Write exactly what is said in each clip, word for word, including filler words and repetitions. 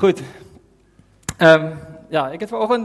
Goed. Ehm um, ja, ek het vanoggend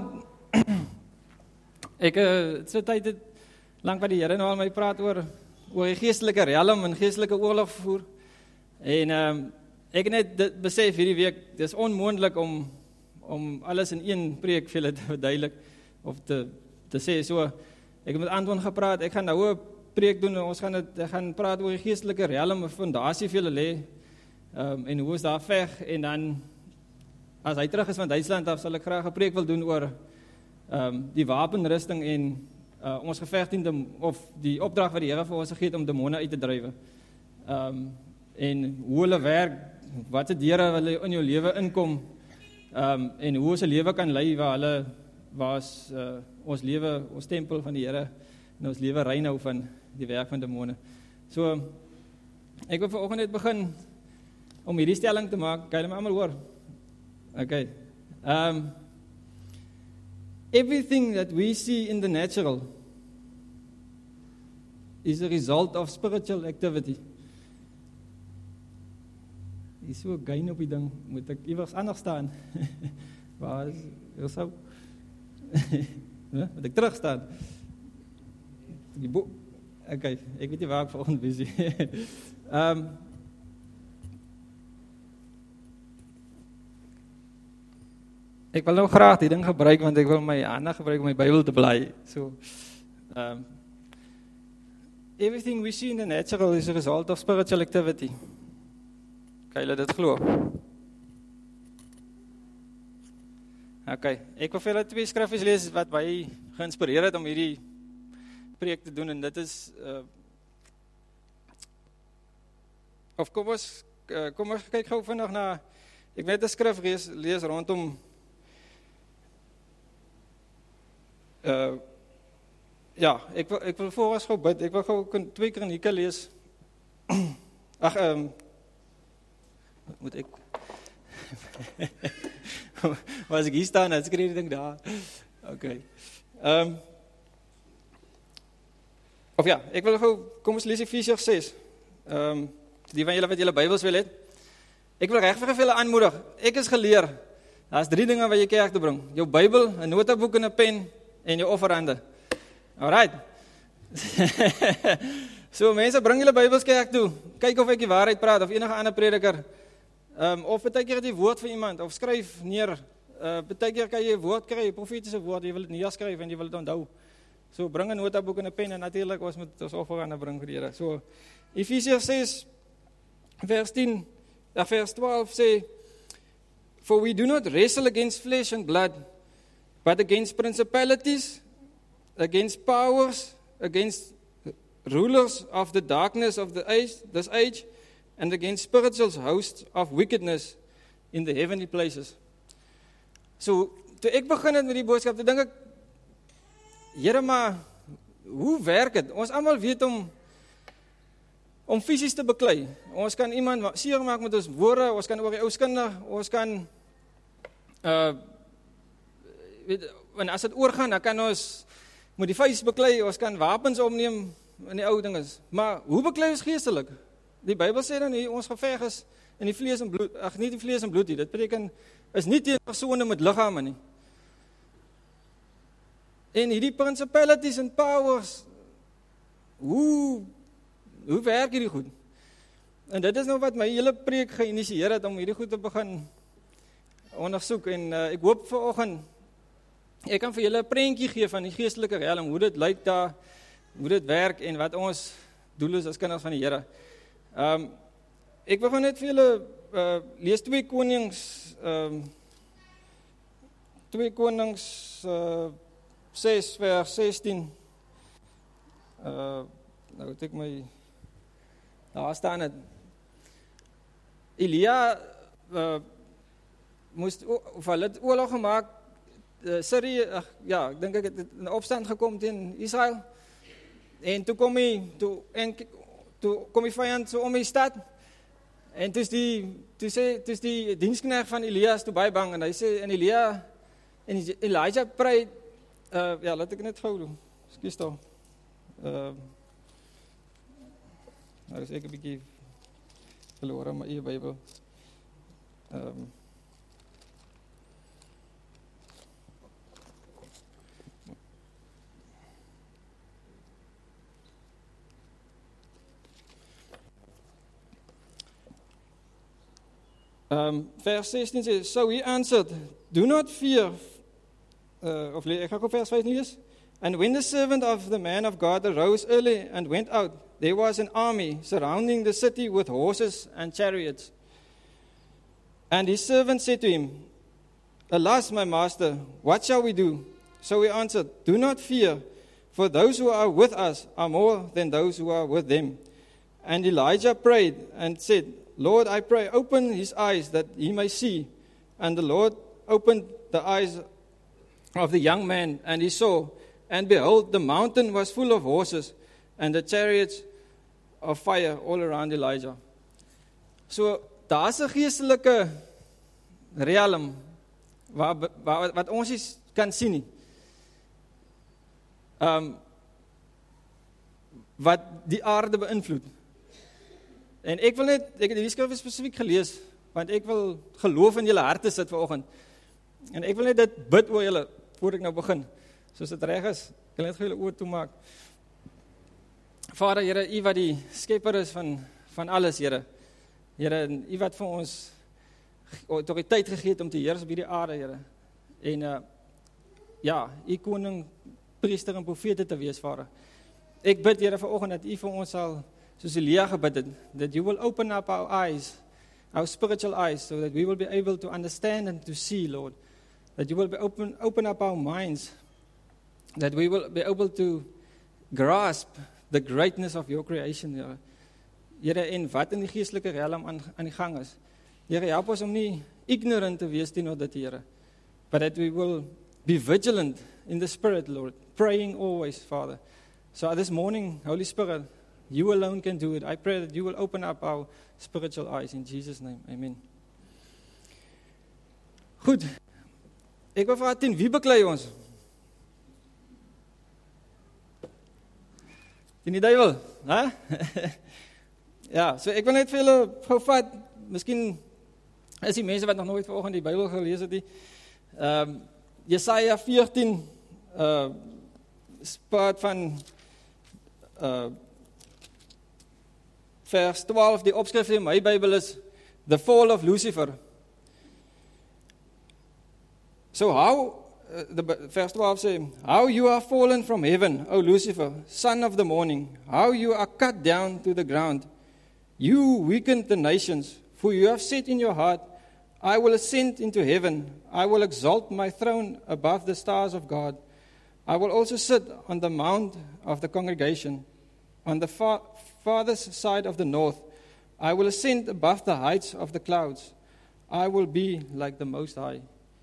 ek uh, so tyd het lank by die Here nou al my praat oor oor die geestelike riem en geestelike oorlog voer. En ehm um, ek het net dit besef hierdie week, dis onmoontlik om om alles in een preek vir julle te verduidelik of te te sê so. Ek het met Anton gepraat, ek gaan nou 'n preek doen en ons gaan dit ek gaan praat oor die geestelike riem, 'n fondasie vir julle lê. Ehm um, en hoe is daar veg en dan as hy terug is van Duitsland af, sal ek graag 'n preek wil doen oor um, die wapenrusting en uh, ons geveg teen of die opdrag wat die Here vir ons gegee het om demone uit te dryf. Um, en hoe hulle werk, wat se deure hulle in jou lewe inkom, um, en hoe ons 'n lewe kan lei waar hulle waar ons, uh, ons lewe, ons tempel van die Here en ons lewe rein hou van die werk van demone. So ek wil vanoggend net begin om hierdie stelling te maak. Kan julle my almal hoor? Okay. Um, everything that we see in the natural is a result of spiritual activity. Is so gain op die ding, moet ek iewers anders staan. Waar is, is so? Moet ek terug staan? Die boek. Okay, ek weet nie waar ek vanoggend busy. um, Ek wil nou graag die ding gebruik, want ek wil my hande gebruik om my Bybel te bly. So, um, everything we see in the natural is a result of spiritual activity. Kan julle dit glo? Okay, ek wil vir julle twee skriffies lees wat my geïnspireer het om hierdie preek te doen, en dit is, uh, of kom ons, uh, kom ons kyk gou vinnig na, ek net 'n skrif lees, lees rondom Uh, ja, ek wil, ek wil vooras gou bid, ek wil gou twee kronieke lees. Ag, ehm, um, moet ek, was ek hier staan, het skreeu die ding daar. Okay. Ehm, um, of ja, ek wil gou, kom ons lees Efesiërs ses. Ehm, um, die van julle wat julle Bybels wil het. Ek wil regtig vir julle aanmoedig, ek is geleer, daar's drie dinge wat jy kerk toe bring. Jou Bybel, 'n notaboek en 'n pen, en jou offerande. Alright. So mense, bring julle Bybels kerk toe. Kyk of ek die waarheid praat, of enige ander prediker. Um, of partykeer het jy woord vir iemand, of skryf neer. Uh, partykeer kan jy 'n woord kry, 'n profetiese woord, jy wil dit neerskryf en jy wil dit onthou. So bring 'n notaboek en 'n pen, en natuurlik ons moet ons offerande bring vir die Here. So Efesiërs ses vers tien, uh, vers twaalf sê, "For we do not wrestle against flesh and blood, but against principalities, against powers, against rulers of the darkness of the age, this age, and against spiritual hosts of wickedness in the heavenly places." So, toe ek begin het met die boodskap, toe dink ek, Here, maar hoe werk dit? Ons almal weet om om fisies te beklei. Ons kan iemand seer maak met ons woorde, ons kan oor die ou skinder, ons kan uh en as dit oorgaan, dan kan ons met die vuis beklei, ons kan wapens opneem in die ou ding is. Maar hoe beklei ons geestelik? Die Bybel sê dan nie, ons geveg is in die vlees en bloed, ag nie die vlees en bloed nie, dit beteken, is nie teen persone met liggame nie. En hierdie principalities and powers, hoe, hoe werk hierdie goed? En dit is nou wat my hele preek geïnisieer het, om hierdie goed te begin ondersoek, en uh, ek hoop vanoggend, ek kan vir julle 'n prentjie gee van die geestelike riem, hoe dit lyk daar, hoe dit werk en wat ons doel is as kinders van die Here. Um, ek wil net vir julle uh, lees twee Konings, um, twee Konings uh, ses vers sestien. Uh, nou het ek my, daar staan het. Elia uh, moest, of hulle het oorlog gemaak, Uh, Syrië, uh, ja, ek dink ek het in opstand gekom teen Israel, en toe kom hy, toe, en, toe kom die vyand so om die stad, en toe is die, toe sê, toe is die diensknegt van Elias toe baie bang, en hy sê, en Elia, en Elijah prei, uh, ja, laat ek net gou doen, excuse toch, uh, nou is ek een bykie verloren, my eie Bybel, um, Um, vers sixteen says, so he answered, do not fear, uh, of, ek gaan op vers vyf lees. And when the servant of the man of God arose early and went out, there was an army surrounding the city with horses and chariots. And his servant said to him, alas, my master, what shall we do? So he answered, do not fear, for those who are with us are more than those who are with them. And Elijah prayed and said, Lord, I pray, open his eyes that he may see. And the Lord opened the eyes of the young man, and he saw. And behold, the mountain was full of horses, and the chariots of fire all around Elijah. So, daar's 'n geestelike realm waar, waar, wat ons nie kan sien nie. Um, wat die aarde beïnvloed. En ek wil net, ek het die skrif spesifiek gelees, want ek wil geloof in julle harte sit vanoggend. En ek wil net dit bid oor julle, voor ek nou begin. Soos dit reg is, ek wil net vir julle oor toemaak. Vader, Here, U wat die skepper is van, van alles, Here. Here, U wat vir ons autoriteit gegee het om te heers op hierdie aarde, Here. En uh, ja, U koning, priester en profete te wees, Vader. Ek bid, Here, vanoggend dat U vir ons sal, soos Elia gebid het, that you will open up our eyes, our spiritual eyes, so that we will be able to understand and to see, Lord. That you will be open, open up our minds, that we will be able to grasp the greatness of your creation, Here. Here, en wat in die geestelike realm aan, aan die gang is. Here, help ons om nie ignorant te wees teenoor dit, Here, but that we will be vigilant in the Spirit, Lord, praying always, Father. So this morning, Holy Spirit, you alone can do it. I pray that you will open up our spiritual eyes in Jesus' name. Amen. Goed. Ek wil vra teen wie beklei ons? Teen die duiwel, hè? Ja, so ek wil net vir julle gou vat, miskien is die mense wat nog nooit vanoggend die Bybel gelees het nie. Ehm um, Jesaja veertien uh spraak van uh vers twaalf, die opskrif in my Bybel is The Fall of Lucifer. So how, uh, the verse twaalf says, how you are fallen from heaven, O Lucifer, son of the morning, how you are cut down to the ground. You weakened the nations, for you have said in your heart, I will ascend into heaven, I will exalt my throne above the stars of God. I will also sit on the mount of the congregation, on the far, farthest side of the north. I will ascend above the heights of the clouds. I will be like the Most High.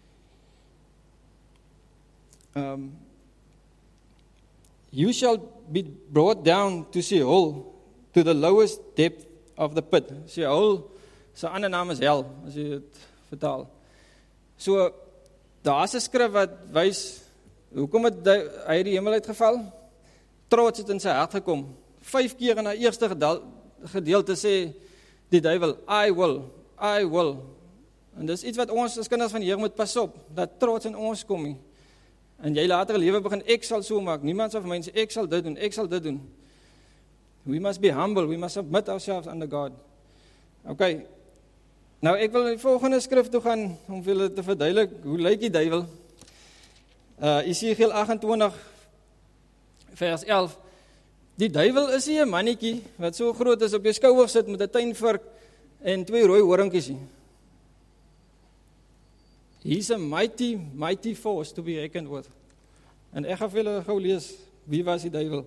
Um, you shall be brought down to Sheol, to the lowest depth of the pit. Sheol, sy ander naam is hel, as jy het vertaal. So, daar is 'n skrif wat wys, hoekom het hy die hemel uitgeval? Trots het in sy hart gekom. Vyf keer in die eerste gedeelte sê die duiwel, I will, I will. En dis iets wat ons as kinders van die Here moet pas op, dat trots in ons kom nie. En jy later lewe begin, ek sal so maak, niemand sal vir my sê, ek sal dit doen, ek sal dit doen. We must be humble, we must submit ourselves under God. Okay, nou ek wil die volgende skrif toe gaan, om vir julle te verduidelik, hoe lyk die duiwel? Uh, Esegiel agt-en-twintig, vers elf, die duiwel is nie 'n mannetjie, wat so groot is, op jou skouer sit, met 'n tuinvark, en twee rooi horingkies nie. He's a mighty, mighty force to be reckoned with. En ek gaan vir julle gou lees, wie was die duiwel?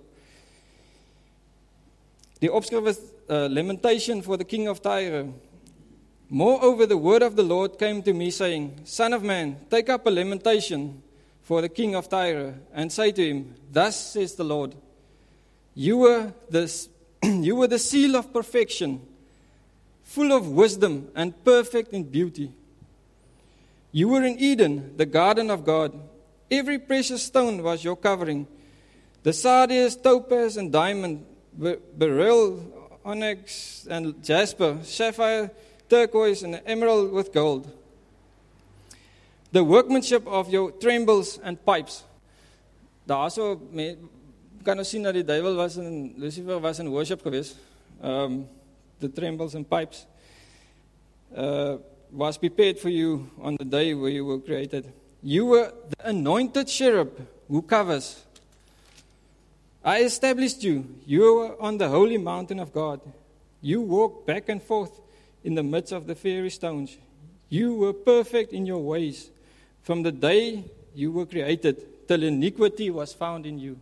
Die opskrif is uh, Lamentation for the King of Tyre. Moreover, the word of the Lord came to me, saying, Son of man, take up a lamentation for the king of Tyre, and say to him, Thus says the Lord, You were the, you were the seal of perfection, full of wisdom and perfect in beauty. You were in Eden, the garden of God. Every precious stone was your covering. The sardius, topaz, and diamond, beryl, onyx, and jasper, sapphire, turquoise, and emerald with gold. The workmanship of your trembles and pipes. Daar so, kan ons sien dat die duiwel was in, Lucifer was in worship geweest. Um, the trembles and pipes. Uh, was prepared for you on the day where you were created. You were the anointed cherub who covers. I established you. You were on the holy mountain of God. You walked back and forth in the midst of the fiery stones. You were perfect in your ways from the day you were created till iniquity was found in you.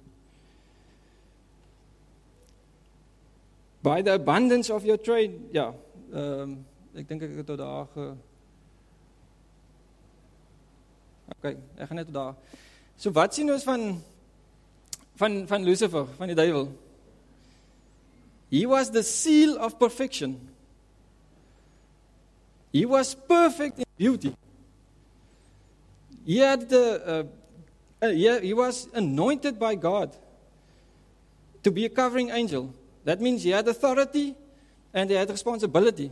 By the abundance of your trade, ja, um, ek dink ek het tot daar ge... Ok, ek gaan net tot daar. So wat sien ons van, van, van Lucifer, van die duivel? He was the seal of perfection. He was perfect in beauty. He had the, uh, uh, he, he was anointed by God to be a covering angel. That means he had authority and he had responsibility.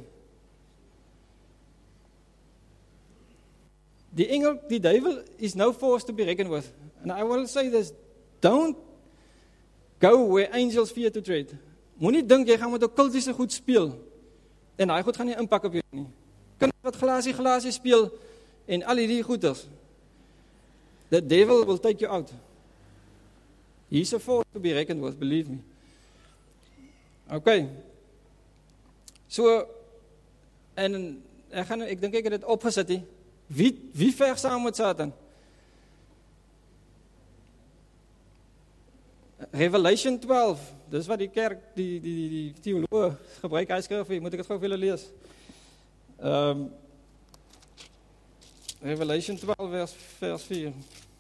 Die engel, die duivel is no force to be reckoned with. And I will say this, don't go where angels fear to tread. Moenie dink jy gaan met 'n kultiese goed speel en daai goed gaan nie impak op jou nie. Kinders wat glasie glasie speel en al hierdie goeders. The devil will take you out. He's a force to be reckoned with, believe me. Okay. So, en ek gaan, ek dink ek het dit opgesit hier. Wie, wie veg saam met Satan? Revelation twaalf, dis wat die kerk, die, die, die, die theoloog gebruik, hy skryf, moet ek het gou vir julle lees. Um, Revelation twaalf, vers, vers vier.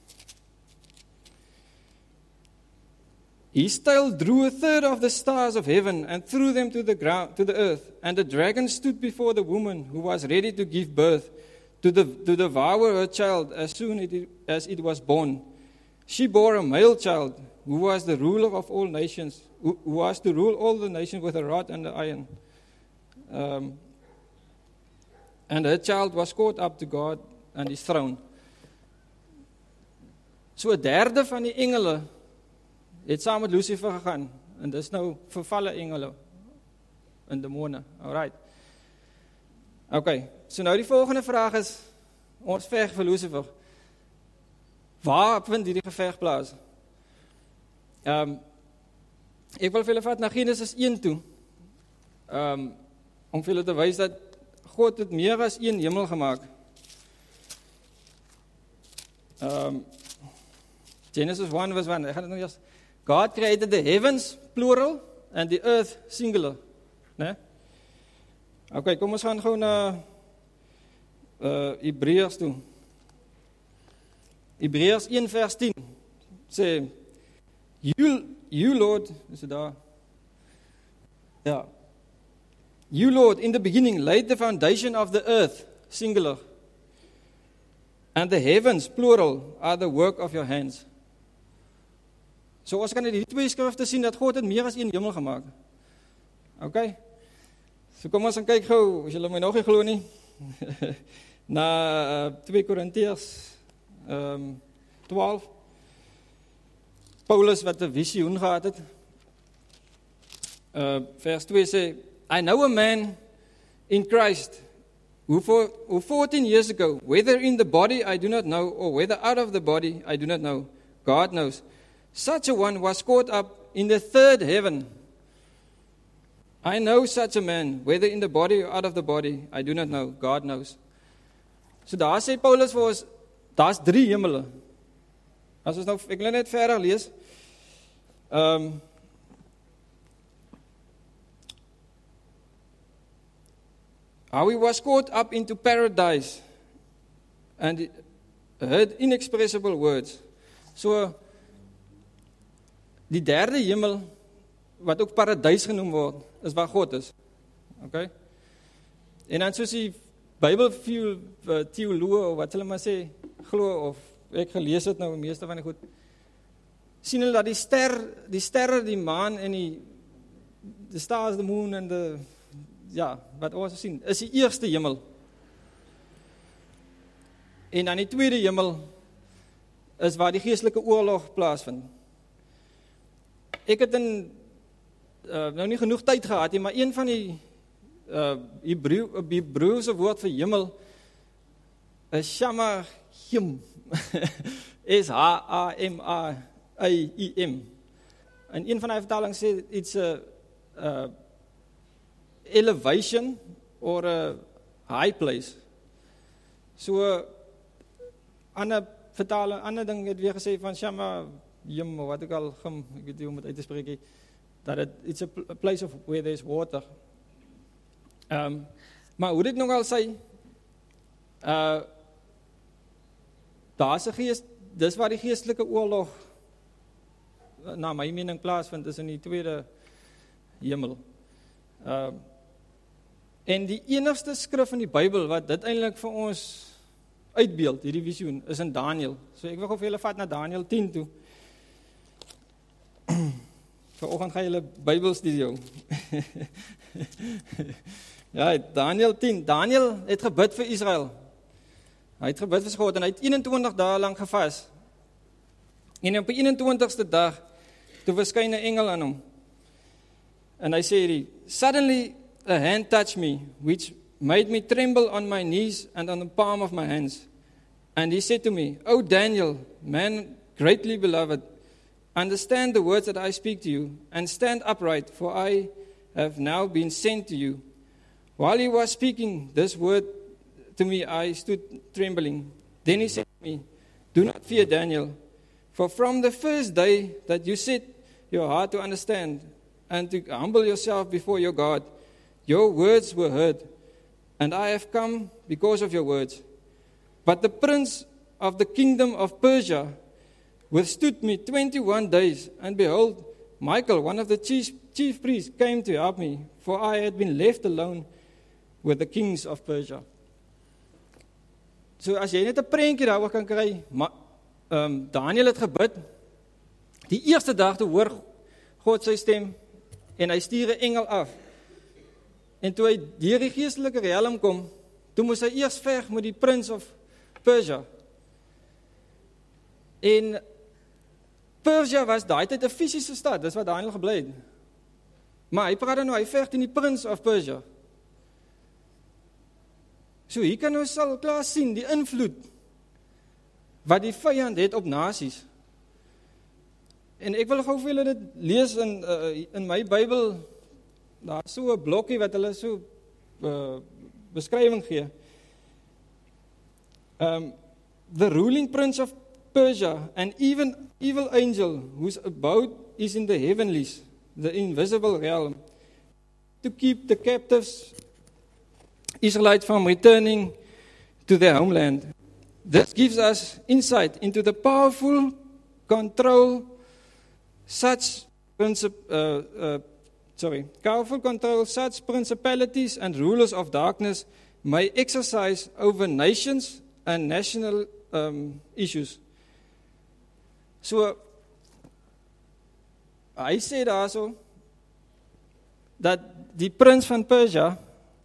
His tail drew a third of the stars of heaven and threw them to the ground, to the earth. And the dragon stood before the woman who was ready to give birth, to, the, to devour her child as soon it, as it was born. She bore a male child, who was the ruler of all nations, who, who was to rule all the nations with a rod and an iron. Um, and her child was caught up to God and his throne. So 'n derde van die engele het saam met Lucifer gegaan, en dis nou vervalle engele en demone. Alright. Okay, so nou die volgende vraag is, ons veg vir Lucifer. Waar vind hierdie geveg plaas? Um, ek wil vir julle vat na Genesis een toe, um, om vir julle te wys dat God het meer as een hemel gemaak. Um, Genesis one verse one, ek gaan dit nou eers. God created the heavens, plural, and the earth, singular. Nee? Ok, kom ons gaan gou na uh, Hebreërs toe. Hebreërs one vers ten sê, You, you Lord, is it daar? Ja. You Lord, in the beginning, laid the foundation of the earth, singular, and the heavens, plural, are the work of your hands. So ons kan in die twee skrifte sien dat God het meer as een hemel gemaak. Ok? So kom ons gaan kyk gou, as julle my nog nie glo nie, na uh, twee Korintiërs um, twaalf. Paulus wat 'n visioen gehad het. Uh, vers two sê, I know a man in Christ who, for, who fourteen years ago, whether in the body I do not know, or whether out of the body I do not know, God knows. Such a one was caught up in the third heaven. I know such a man, whether in the body or out of the body, I do not know, God knows. So daar sê Paulus vir ons, daar's drie hemele. As ons nou, ek wil net verder lees. Um, how he was caught up into paradise and heard inexpressible words. So, die derde hemel, wat ook paradys genoem word, is waar God is. Okay? En dan soos die Bybel theoloog, of wat hulle maar sê, glo, of ek gelees het nou, die meeste van die goed, sien hulle dat die ster, die sterre, die maan en die, the stars, the moon en the, ja, wat ons sien, is die eerste hemel. En dan die tweede hemel, is waar die geestelike oorlog plaasvind. Ek het in, uh, nou nie genoeg tyd gehad, maar een van die uh, Hebrew, Hebreëse woord vir hemel, 'n Shamahim. S H A M A I M. En een van die vertalings sê iets 'n uh, elevation or a high place. So ander vertaling, ander ding het weer gesê van Shamahim of wat ook al, gim, ek weet nie hoe om dit uit te spreek nie, dat it, it's a, a place of where there's water. Um, maar hoe dit nog al sê, uh, daar's 'n gees, dis waar die geestelike oorlog na my mening plaasvind, is in die tweede hemel. Uh, en die enigste skrif in die Bybel wat dit eintlik vir ons uitbeeld, hierdie visioen, is in Daniël. So ek wil gou vir julle vat na Daniël tien toe. Vanoggend gaan julle Bybelstudie hou. Ja, Daniël tien. Daniël het gebid vir Israel. Hy het gebid vir God en hy het eenentwintig dae lank gevas. En op die eenentwintigste dag, toe verskyn 'n engel aan hom. En hy sê hierdie, suddenly a hand touched me, which made me tremble on my knees and on the palm of my hands. And he said to me, O Daniel, man greatly beloved, understand the words that I speak to you, and stand upright, for I have now been sent to you. While he was speaking this word to me, I stood trembling. Then he said to me, do not fear, Daniel, for from the first day that you set your heart to understand and to humble yourself before your God, your words were heard, and I have come because of your words. But the prince of the kingdom of Persia withstood me twenty-one days, and behold, Michael, one of the chief, chief priests, came to help me, for I had been left alone with the kings of Persia. So as jy net 'n prentjie daaroor kan kry, maar um, Daniel het gebid, die eerste dag toe hoor God sy stem, en hy stuur 'n engel af. En toe hy deur die geestelike riem kom, toe moes hy eers veg met die prins of Persia. En Persia was daai tyd 'n fisiese stad, dis wat Daniel gebly het. Maar hy praat nou, hy veg teen die prins of Persia. So hier kan ons sal klaar sien die invloed wat die vyand het op nasies. En ek wil gou vir julle dit lees in uh, in my Bybel. Daar is so 'n blokkie wat hulle so uh, beskrywing gee. Um, the ruling prince of Persia, an even evil angel whose abode is in the heavenlies, the invisible realm, to keep the captives Israelites from returning to their homeland. This gives us insight into the powerful control such princip- uh, uh, sorry, powerful control such principalities and rulers of darkness may exercise over nations and national um, issues. So, hy sê daarso dat die prins van Persia,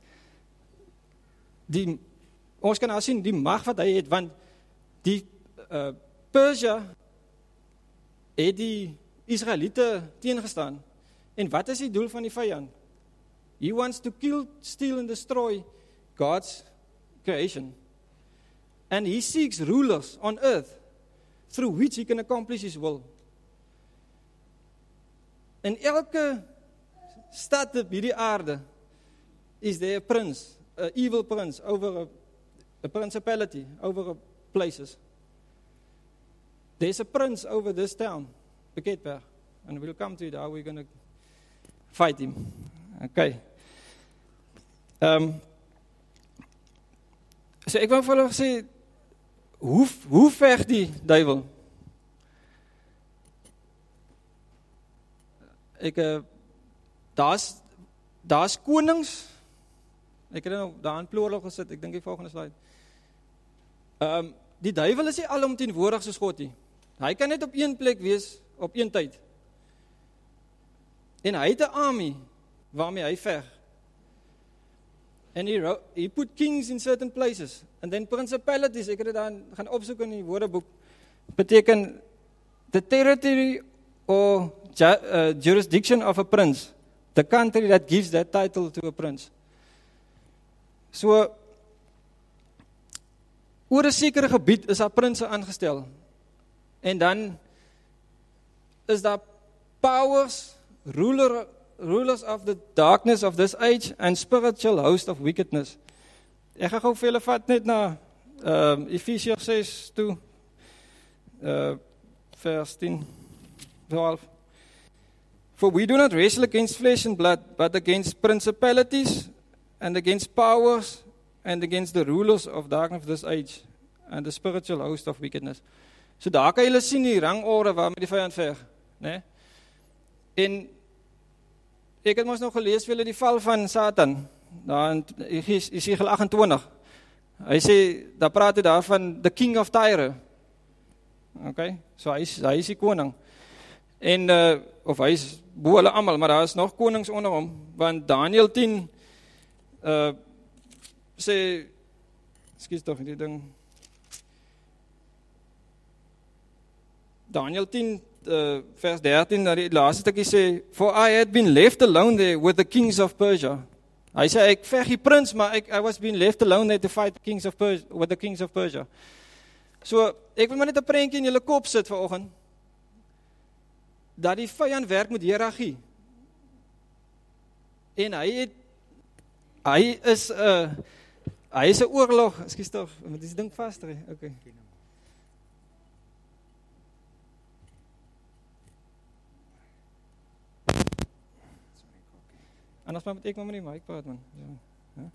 die, ons kan nou sien die mag wat hy het, want die uh, Persia het die Israeliete teengestaan. En wat is die doel van die vyand? He wants to kill, steal and destroy God's creation. And he seeks rulers on earth through which he can accomplish his will. In elke stad op hierdie aarde is there a prince, an evil prince over a, a principality, over a places. There's a prince over this town, Piketberg, and we'll come to it, how we're going to fight him. Okay. Um, so ek wil vir julle sê, hoe, hoe veg die duiwel? Ek, uh, daar's, daar's konings, ek het nou daar in plural gesit, ek dink die volgende slide. Um, die duiwel is nie alomteenwoordig soos God nie. Hy kan net op een plek wees, op een tyd. En hy het 'n army, waarmee hy veg. And he, wrote, he put kings in certain places. And then principalities, ek het dit dan gaan opsoek in die woordeboek, beteken the territory or ju uh, jurisdiction of a prince. The country that gives that title to a prince. So, oor 'n sekere gebied is daar prinse aangestel. En dan is daar powers, ruler, rulers of the darkness of this age and spiritual host of wickedness. Ek gaan gou vir julle vat net na um, Efesiërs ses toe, uh, vers tien, twaalf. For we do not wrestle against flesh and blood, but against principalities and against powers and against the rulers of darkness of this age and the spiritual host of wickedness. So daar kan julle sien die rangorde waarmee die vyand veg, né? En ek het mos nog gelees vir julle die val van Satan, daar in Jesegiel agt en twintig. Hy sê, daar praat hy daar van the king of Tyre. Okay, so hy is, hy is die koning. En, uh, of hy is bo hulle almal, maar daar is nog konings onder hom, want Daniel tien uh, sê, skies toch die ding, Daniel tien, uh, vers dertien, die laaste stukkie sê, for I had been left alone there with the kings of Persia. Hy sê, ek veg die prins, maar ek, I was being left alone there to fight the kings of Persia, with the kings of Persia. So, ek wil maar net 'n prentjie in julle kop sit vanoggend, dat die vyand werk met hiërargie. En hy het, hy is 'n, uh, hy is 'n oorlog, ekskuus tog, moet dis ding vas tree, okay. Anders maar moet ek maar met die mic praat, man. Ja. Ja.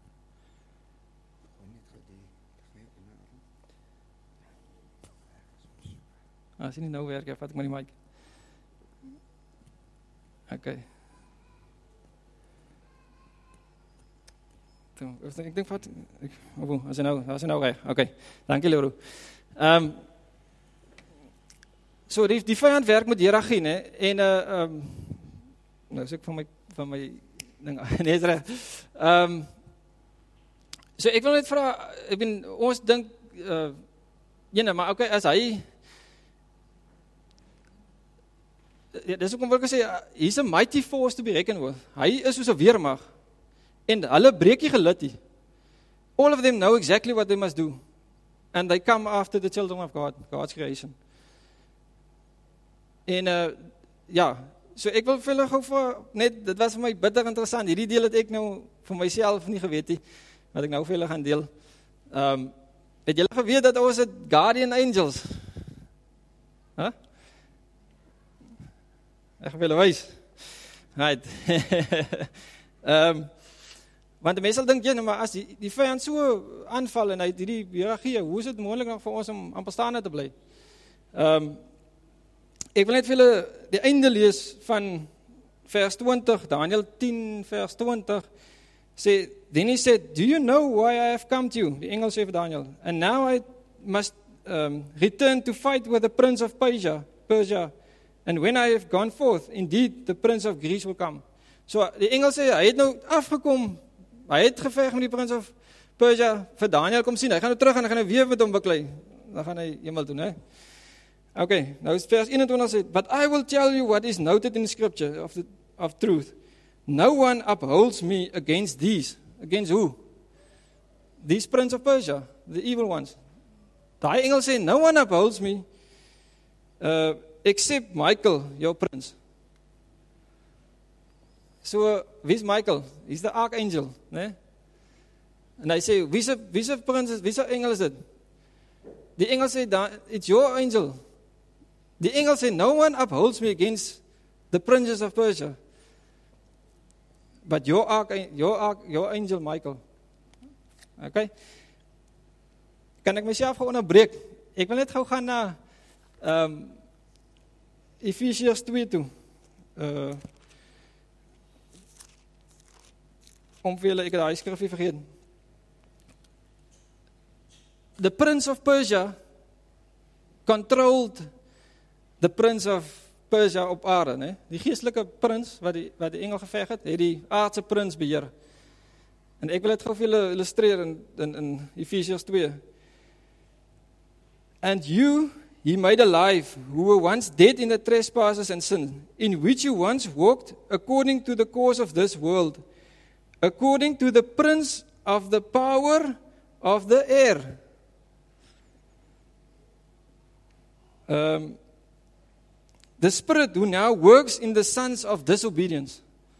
Ah, sien nie nou werk, ja, vat ek maar die mic. Okay. Toen, ek dink vat, ek, oh, as hy nou, as hy nou reg, okay. Dankie, Leroe. Um, so, die, die vyand werk met hiërargie, ne, en, uh, um, nou, so ek van my, van my, ding, nee, is reg. Um, so, ek wil net vraag, ek ben, ons dink, uh, jene, maar okay, as hy, ja, dis ook om wil ek sê, he's a mighty force to be reckoned with. Hy is soos 'n weermag. En hulle breek nie gelid nie. All of them know exactly what they must do. And they come after the children of God, God's creation. En uh, ja, so ek wil vir julle gou vir, net, dit was vir my bitter interessant. Hierdie deel het ek nou vir myself nie geweet nie, wat ek nou vir julle gaan deel. Um, het julle geweet dat ons het guardian angels? Huh? Ek gaan vir julle wys. Right. um, want die mense sal dink, ja, maar as die, die vyand so aanval en hy die hiërargie, hoe is dit moontlik nog vir ons om aan bestaande te bly? Um, ek wil net vir julle die einde lees van vers twintig, Daniel tien vers twintig, sê, then he said, do you know why I have come to you? Die engel sê vir Daniel, and now I must um, return to fight with the prince of Persia, Persia, and when I have gone forth, indeed, the prince of Greece will come. So, die engel sê, hy het nou afgekom, hy het geveg met die prince of Persia, vir Daniel kom sien, hy gaan nou terug en hy gaan nou weer met hom beklei, dan gaan hy hemel doen, hè. Okay, nou is vers eenentwintig sê, but I will tell you what is noted in scripture of, the, of truth. No one upholds me against these. Against who? These prince of Persia, the evil ones. Daai engel sê, no one upholds me, uh, except Michael, your prince. So, wie's Michael? He's the archangel, né? En hy sê, wie's a, wie's a prince, wie's a engel is dit? Die engel sê, it's your angel. Die engel sê, no one upholds me against the princes of Persia. But your, arch, your, arch, your angel, Michael. Okay? Kan ek myself gou onderbreek? Ek wil net gou gaan na um, Efesiërs twee toe. Uh, om vir julle, ek het daai skrifgie vergeet. The prince of Persia controlled the prince of Persia op aarde, né? Die geestelike prins wat die wat die engel geveg het, het die aardse prins beheer. En ek wil dit gou vir julle illustreer in in, in Efesiërs twee. And you he made alive who were once dead in the trespasses and sin, in which you once walked according to the course of this world, according to the prince of the power of the air. Um, the Spirit who now works in the sons of disobedience.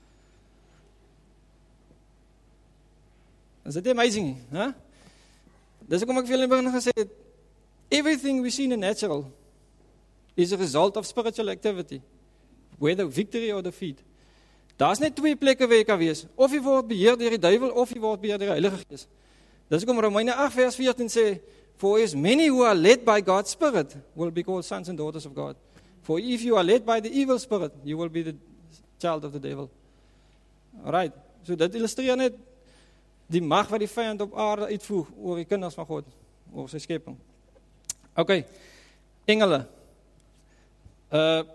Is that amazing? Huh? Dis hoekom ek vir julle in die begin gesê het, everything we see in the natural is a result of spiritual activity, whether victory or defeat. Daar's net twee plekke waar jy kan wees, of jy word beheer deur die duiwel, of jy word beheer deur die Heilige Gees. Dis hoekom Romeine agt vers veertien sê, for as many who are led by God's Spirit will be called sons and daughters of God. For if you are led by the evil spirit, you will be the child of the devil. Alright, so dit illustreer net die mag wat die vyand op aarde uitvoer oor die kinders van God, oor sy skepping. Ok, engele. Uh,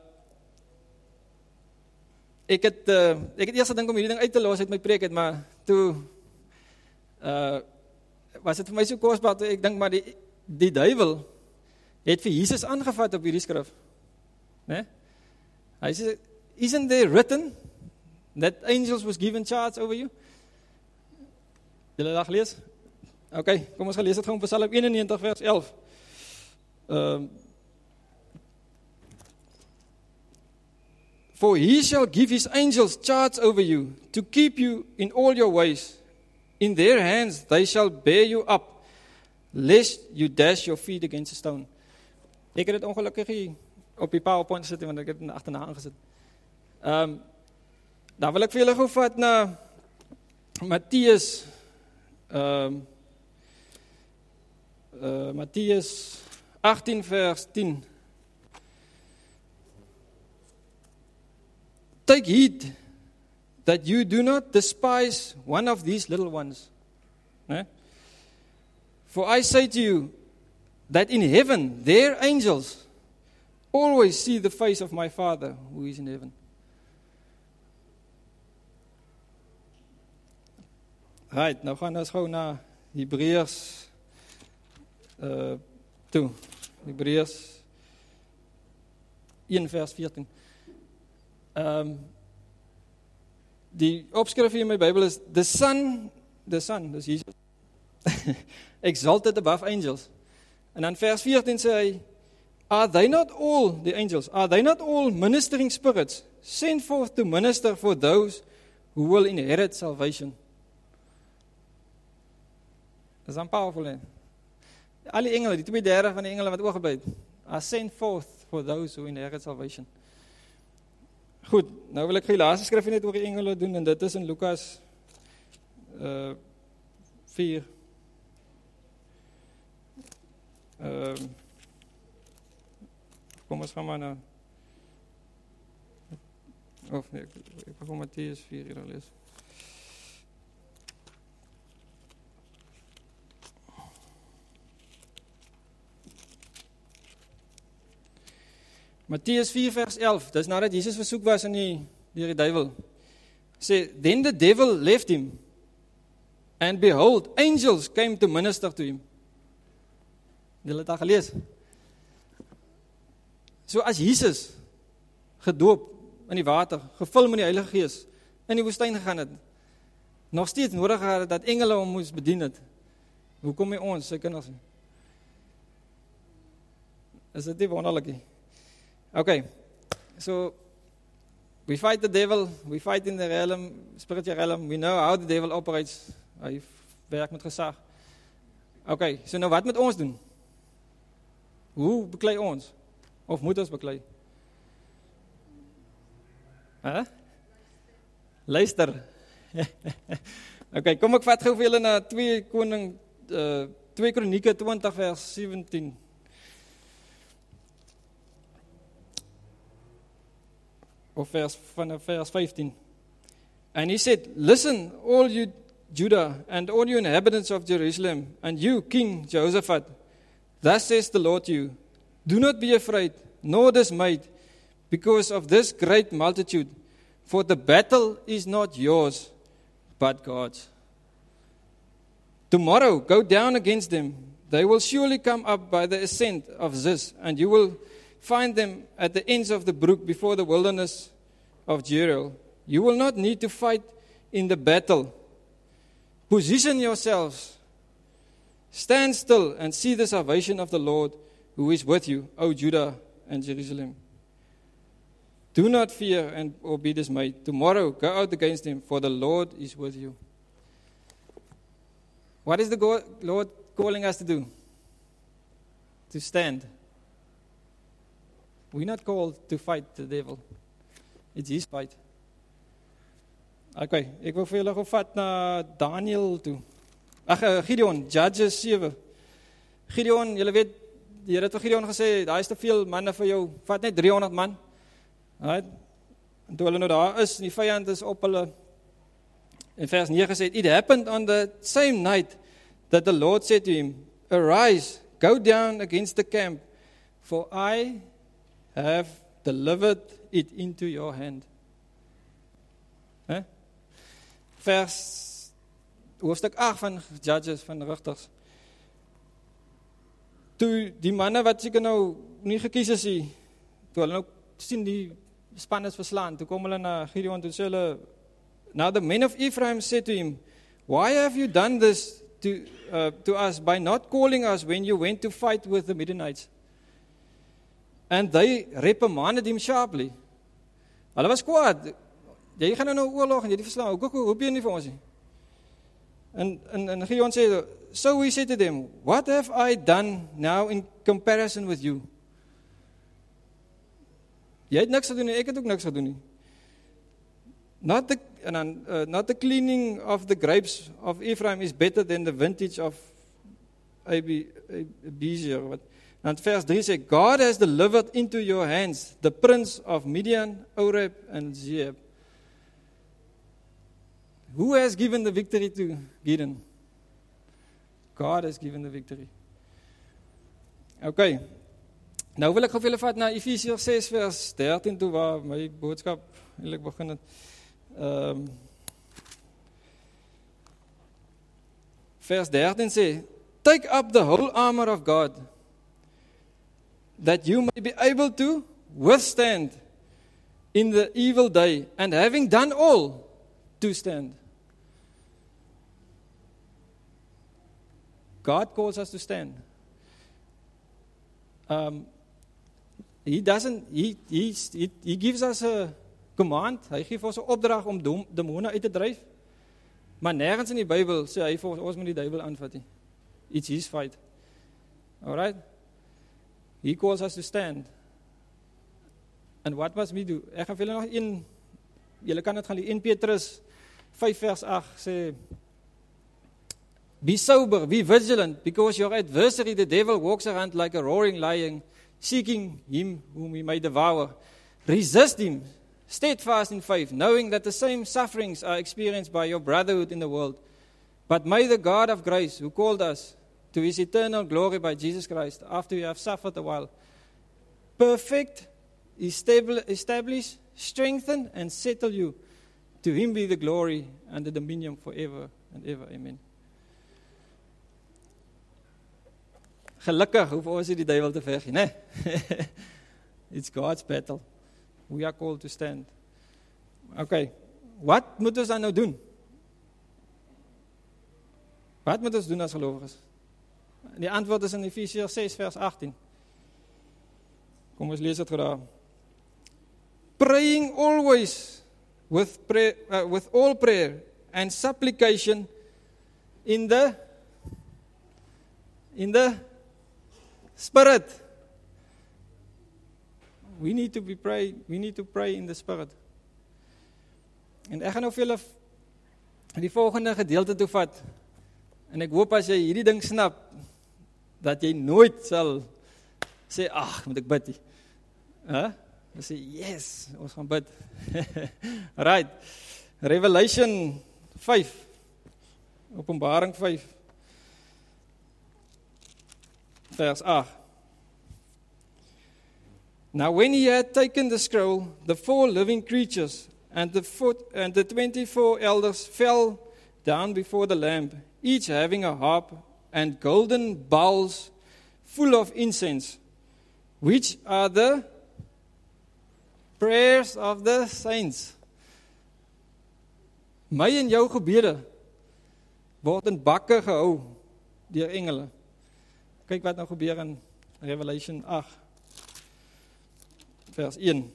ek het, uh, ek het eerst gedink om hierdie ding uit te los uit my preek het, maar toe uh, was het vir my so kosbaar, toe ek dink maar die, die duiwel het vir Jesus aangevat op hierdie skrif. Nee? Hy sê, isn't there written that angels was given charge over you? Julle dag lees? Ok, kom ons gaan lees het gewoon Psalm eenennegentig vers elf. Um, For he shall give his angels charge over you, to keep you in all your ways. In their hands they shall bear you up, lest you dash your feet against a stone. Ek het dit ongelukkig hier op die PowerPoint sit, want ek het het agterna aangesit. Um, dan wil ek vir julle gou vat na Matteus, um, uh, Matteus achttien vers tien. Take heed that you do not despise one of these little ones. Eh? For I say to you that in heaven their angels always see the face of my Father who is in heaven. Right, nou gaan ons gou na Hebreërs uh, toe. Hebreërs een vers veertien. Um, die opskrif hier in my Bybel is, the Son, the Son, dis Jesus, exalted above angels. En dan vers veertien sê hy, are they not all, the angels, are they not all ministering spirits, sent forth to minister for those who will inherit salvation? Dis dan powerful, he? Al die engele, die twee derde van die engele wat oorgebly het, are sent forth for those who inherit salvation. Goed, nou wil ek die laaste skrif net oor die engele doen, en dit is in Lukas uh, vier. Uh, kom ons gaan maar na, of nee, ek, ek gaan Matteus vier hier al lees. Matteus vier vers elf, dis nadat Jesus versoek was in die, deur die duiwel. Sê, then the devil left him, and behold, angels came to minister to him. Julle het al gelees. So as Jesus gedoop in die water, gevul met die Heilige Gees, in die woestyn gegaan het, nog steeds nodig gehad het dat engele hom moes bedien het. Hoekom hy ons, sy kinders? Is dit nie wonderlik nie? Okay, so we fight the devil, we fight in the realm, spiritual realm, we know how the devil operates, hy werk met gesag. Okay, so nou wat moet ons doen? Hoe beklei ons? Of moet ons beklei? Huh? Luister. Okay, kom ek vat gou vir julle na twee koning, uh, twee Kronieke twintig vers sewentien. Of vers, van vers vyftien. And he said, listen, all you Judah, and all you inhabitants of Jerusalem, and you, King Jehoshaphat, thus says the Lord to you, do not be afraid, nor dismayed, because of this great multitude, for the battle is not yours, but God's. Tomorrow go down against them, they will surely come up by the ascent of Ziz, and you will find them at the ends of the brook before the wilderness of Jericho. You will not need to fight in the battle. Position yourselves. Stand still and see the salvation of the Lord, who is with you, O Judah and Jerusalem. Do not fear and or be dismayed. Tomorrow go out against him, for the Lord is with you. What is the go- Lord calling us to do? To stand. We're not called to fight the devil. It's his fight. Okay, ek wil vir julle gou vat na Daniel toe. Ag, uh, Gideon, Judges sewe. Gideon, julle weet, die Here het vir Gideon gesê, daar is te veel manne vir jou, vat net driehonderd man. Right? En toe hulle nou daar is, en die vyand is op hulle, in vers nege sê, it happened on the same night that the Lord said to him, arise, go down against the camp, for I have delivered it into your hand. Huh? Vers, hoofstuk agt van Judges, van Rigters. Toe die manne wat seker nou nie gekies is nie, toe hulle nou sien die span is verslaan, toe kom hulle na Gideon, toe sê hulle, now the men of Ephraim said to him, why have you done this to, uh, to us by not calling us when you went to fight with the Midianites? And they reprimanded him sharply. Hulle was kwaad. Jy gaan nou oorlog en jy die verslaan. Hoe hoe hoop jy nie vir ons nie? En en en Gideon sê, so we said to them, what have I done now in comparison with you? Jy het niks gedoen nie, ek het ook niks gedoen nie. Not the and then, uh, not the cleaning of the grapes of Ephraim is better than the vintage of Abiezer. Wat and verse three sê, God has delivered into your hands the prince of Midian, Oreb and Zeeb. Who has given the victory to Gideon? God has given the victory. Okay. Nou wil ek gou vir julle vat na Efesiërs ses vers dertien toe waar my boodskap eintlik begin het. Um, vers dertien sê, take up the whole armor of God, that you may be able to withstand in the evil day, and having done all, to stand. God calls us to stand. Um, he doesn't, he, he, he, he gives us a command, hy gee vir ons 'n opdrag om dom, demone uit te dryf, maar nergens in die Bybel sê hy vir ons, ons moet die duiwel aanvat nie. It's his fight. Alright? He calls us to stand. And what must we do? Ek gaan vir julle nog een, julle kan dit gaan lees, Eerste Petrus vyf vers agt sê, be sober, be vigilant, because your adversary, the devil, walks around like a roaring lion, seeking him whom he may devour. Resist him, steadfast in faith, knowing that the same sufferings are experienced by your brotherhood in the world. But may the God of grace, who called us to his eternal glory by Jesus Christ, after you have suffered a while, perfect, establish, strengthen, and settle you. To him be the glory and the dominion forever and ever. Amen. Gelukkig hoef ons nie die duiwel te veg nie, né? It's God's battle. We are called to stand. Okay, wat moet ons dan nou doen? Wat moet ons doen as gelowiges? Die antwoord is in Efesiërs ses vers agttien. Kom ons lees dit gou daar. Praying always with prayer, uh, with all prayer and supplication in the in the Spirit. We need to be pray, we need to pray in the Spirit. En ek gaan nou vir julle die volgende gedeelte toe vat. En ek hoop as jy hierdie ding snap, dat jy nooit sal sê, ag, moet ek bid nie. Hè? Jy sê, yes, ons gaan bid. Right. Revelation vyf. Openbaring vyf. Vers agt. Now when he had taken the scroll, the four living creatures and the foot and the twenty-four elders fell down before the Lamb, each having a harp and golden bowls full of incense, which are the prayers of the saints. My en jou gebede word in bakke gehou deur engele. Kyk wat nou gebeur in Revelation agt, vers een.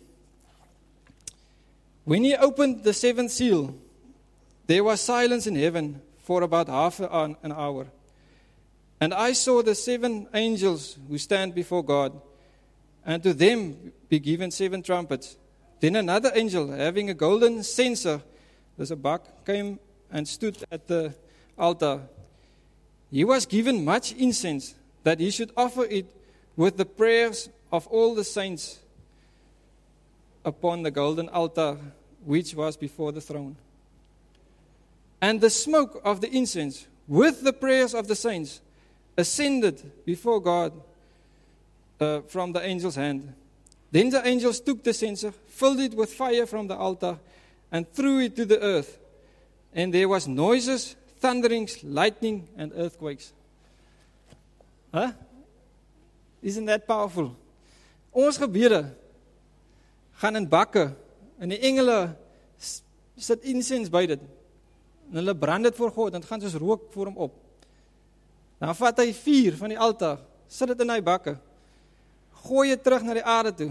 When he opened the seventh seal, there was silence in heaven for about half an hour. And I saw the seven angels who stand before God, and to them be given seven trumpets. Then another angel, having a golden censer, there's a buck, came and stood at the altar. He was given much incense, that he should offer it with the prayers of all the saints upon the golden altar which was before the throne. And the smoke of the incense, with the prayers of the saints, ascended before God uh, from the angel's hand. Then the angels took the censer, filled it with fire from the altar, and threw it to the earth. And there was noises, thunderings, lightning, and earthquakes. Huh? Isn't that powerful? Ons gebede gaan in bakke, en die engele sit incense by dit. En hulle brand dit voor God, en het gaan soos rook voor hom op. Dan vat hy vuur van die altaar, sit dit in die bakke, gooi het terug na die aarde toe.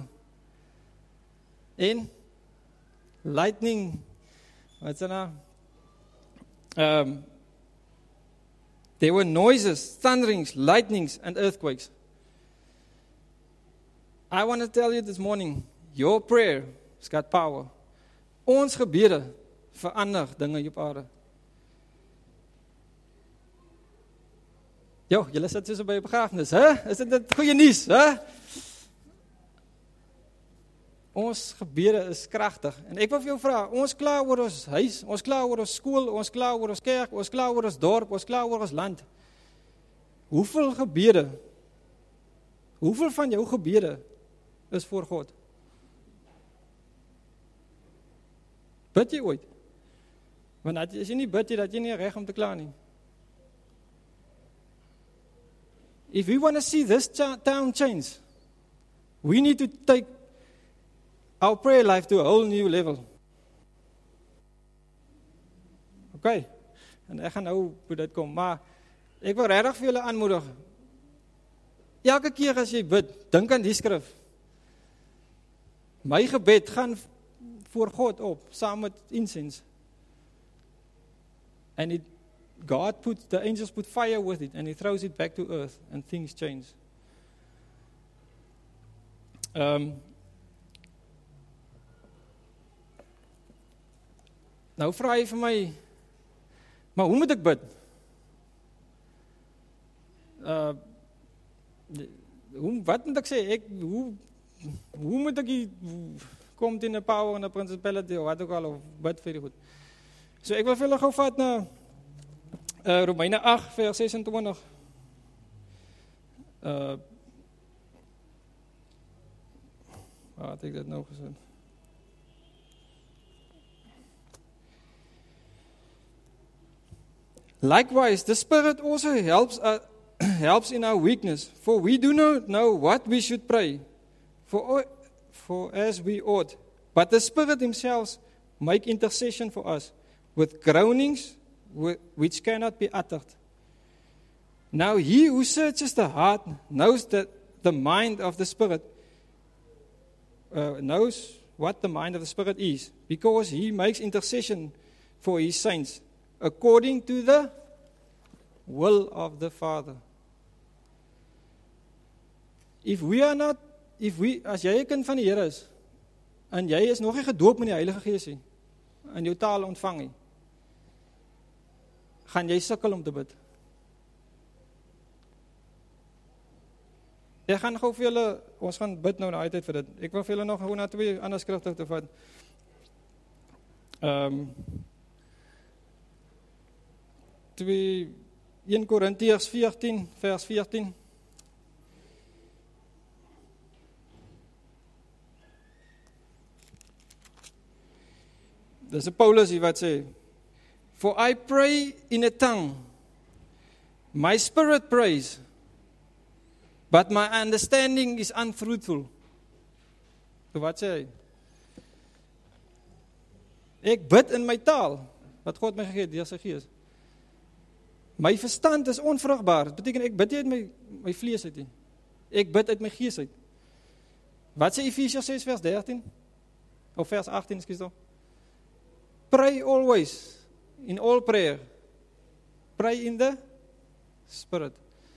En lightning, wat is dit nou? Um, there were noises, thunderings, lightnings, and earthquakes. I want to tell you this morning, your prayer has got power. Ons gebede verander dinge hier op aarde. Jo, julle sit soos by 'n begrafnis, hè? Is dit dit goeie nuus, hè? Ons gebede is kragtig. En ek wil vir jou vra, ons kla oor ons huis, ons kla oor ons skool, ons kla oor ons kerk, ons kla oor ons dorp, ons kla oor ons land. Hoeveel gebede, hoeveel van jou gebede is voor God? Bid jy ooit? Want as jy nie bid jy, dat jy nie reg om te kla nie. If we want to see this town change, we need to take our prayer life to a whole new level. Okay, en ek gaan nou by dit kom, maar ek wil regtig vir julle aanmoedig. Elke keer as jy bid, dink aan die skrif. My gebed gaan voor God op, saam met incense. And it, God put, the angels put fire with it, and he throws it back to earth, and things change. Um, nou vra jy vir my, maar hoe moet ek bid? Uh, hoe, wat moet ek sê? Ek, hoe, hoe moet ek die, kom in 'n power en 'n principality, of wat ook al, of bid vir die goed. So ek wil vir julle gou vat na uh, Romeine agt, vers sesentwintig. Uh, waar het ek dit nou gesit? Likewise, the Spirit also helps uh, helps in our weakness, for we do not know what we should pray for, for as we ought. But the Spirit himself make intercession for us with groanings which cannot be uttered. Now he who searches the heart knows that the mind of the Spirit, uh, knows what the mind of the Spirit is, because he makes intercession for his saints according to the will of the Father. If we are not, if we, as jy 'n kind van die Here is, en jy is nog nie gedoop met die Heilige Gees nie, en jou taal ontvang nie, gaan jy sukkel om te bid. Ek gaan gou vir julle, ons gaan bid nou na tyd vir dit. Ek wil vir julle nog gou na twee ander skrifte te vat. Ehm um, twee Eerste Korintiërs veertien vers veertien. Dis 'n Paulus hier wat sê, for I pray in a tongue, my spirit prays, but my understanding is unfruitful. So wat sê hy? Ek bid in my taal, wat God my gegee het deur sy Gees. My verstand is onvrugbaar. Dit beteken ek bid nie uit my, my vlees uit nie. Ek bid uit my gees uit. Wat sê Efesiërs ses vers dertien? Of vers agttien, ekskuus tog. Pray always, in all prayer. Pray in the Spirit.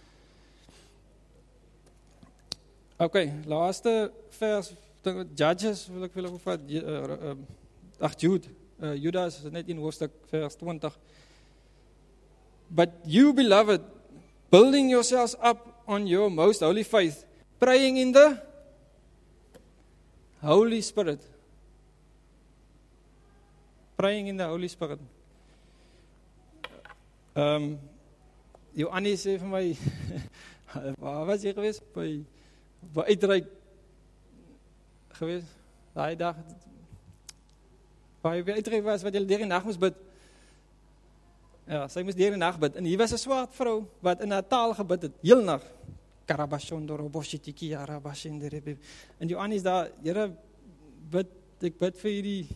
Okay, laaste vers, Judges, wil ek wil ek vat, uh, uh, ag Jude, uh, Judas, net in hoofstuk vers twintig. But you, beloved, building yourselves up on your most holy faith, praying in the Holy Spirit. Praying in the Holy Spirit. Um, Johannes sê vir my, waar was jy gewees? By, by uitreik gewees, daai dag, waar jy by uitreik was, wat jy deur die nag moes bid. Ja, sy moes deur die nag bid, en hier was 'n swart vrou, wat in haar taal gebid het, heel nag. Karabashondoro, boshitiki, arabashenderebe. En Johannes daar, Here, bid, ek bid vir hierdie,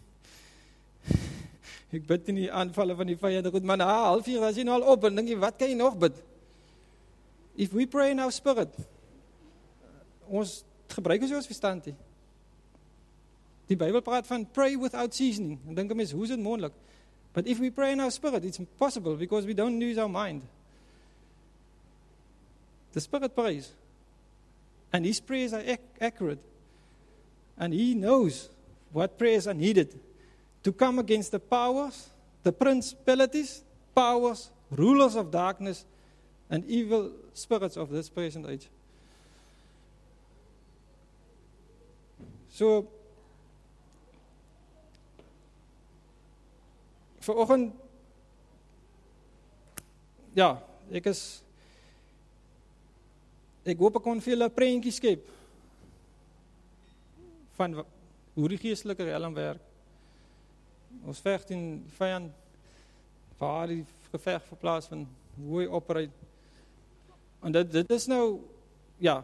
ek bid in die aanvalle van die vyand, goed, maar na half uur was jy nou al op, en dink jy, wat kan jy nog bid? If we pray in our spirit, ons gebruik ons ons verstand nie. Die Bybel praat van pray without seasoning, en dink 'n mens, hoe is dit moontlik? But if we pray in our spirit, it's impossible, because we don't use our mind. The Spirit prays, and His prayers are ac- accurate, and He knows what prayers are needed to come against the powers, the principalities, powers, rulers of darkness, and evil spirits of this present age. So, vanoggend, ja, ek is, ek hoop ek kon vir julle 'n prentjie skep van hoe die geestelike riem werk. Ons veg teen die vyand, waar die geveg verplaas van hoe hy operate. En dit, dit is nou, ja,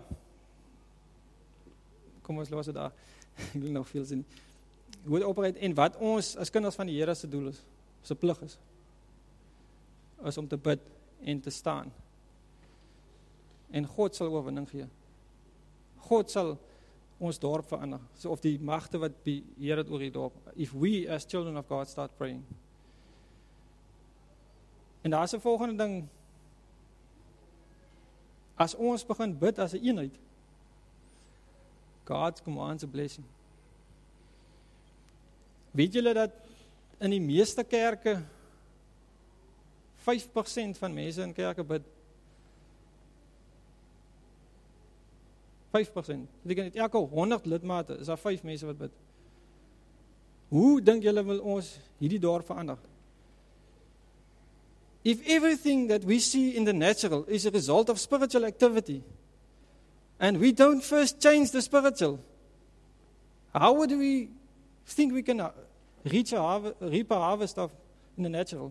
kom ons los dit daar, ek wil nog veel sien, hoe hy operate en wat ons as kinders van die Here se doel is, se plig is, is om te bid en te staan. En God sal oorwinning gee. God sal ons dorp verander, so of die magte wat beheer het oor die dorp, if we as children of God start praying. En daar is 'n volgende ding, as ons begin bid as 'n eenheid, God commands a blessing. Weet julle dat in die meeste kerke vyf persent van mense in kerke bid? vyf persent. Dit beteken elke honderd lidmate is daar vyf mense wat bid. Hoe dink julle wil ons hierdie dorp verander? If everything that we see in the natural is a result of spiritual activity, and we don't first change the spiritual, how would we think we can reach a harvest, reap a harvest of in the natural?